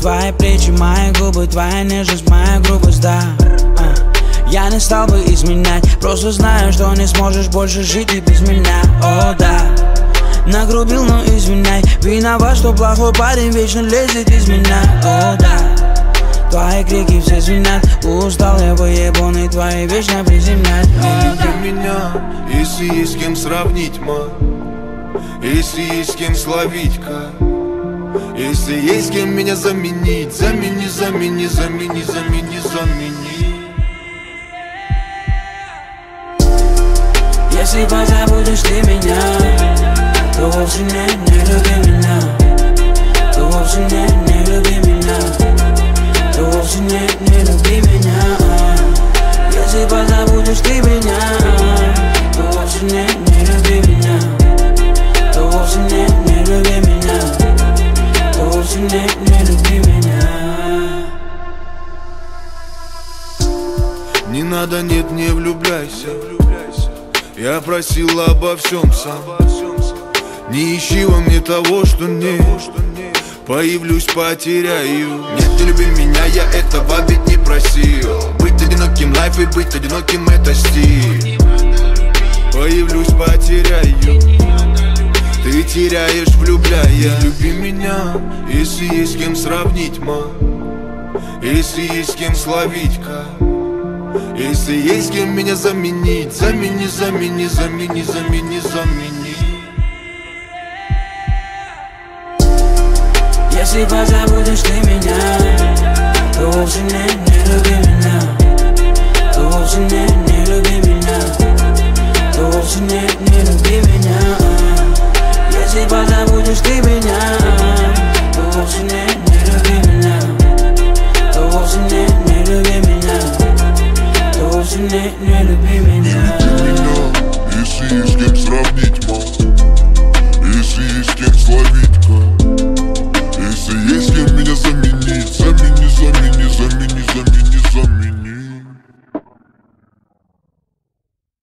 твои плечи, мои губы, твоя нежность, моя грубость, да. Я не стал бы изменять, просто знаю, что не сможешь больше жить и без меня, о да. Нагрубил, но извиняй, виноват, что плохой парень вечно лезет из меня, о да. Твои крики все звенят, устал я выебанный, твои вечно приземлять. Не люби меня, если есть с кем сравнить, ма. Если есть с кем словить, ка. Если есть с кем меня заменить, замени, замени, замени, замени, замени. Если позабудешь ты меня, то вовсе не люби меня. То вовсе не люби меня. То вовсе не люби меня. Если позабудешь ты меня, то вовсе не люби меня. То вовсе не люби меня. То вовсе не люби меня. Не надо, нет, не влюбляйся. Я просил обо всем сам. Не ищи во мне того, что нет. Появлюсь, потеряю. Нет, не люби меня, я этого ведь не просил. Быть одиноким лайф и быть одиноким это стиль. Появлюсь, потеряю. Ты теряешь, влюбляя. Люби меня, если есть с кем сравнить, ма. Если есть с кем словить, ка. Если есть с кем меня заменить, замени, замени, замени, замени, замени. Если позабудешь ты меня, то вовсе не люби меня. То вовсе не люби меня. То вовсе не люби меня. Если позабудешь ты меня, то вовсе не люби меня. То вовсе не люби меня. То вовсе не люби меня.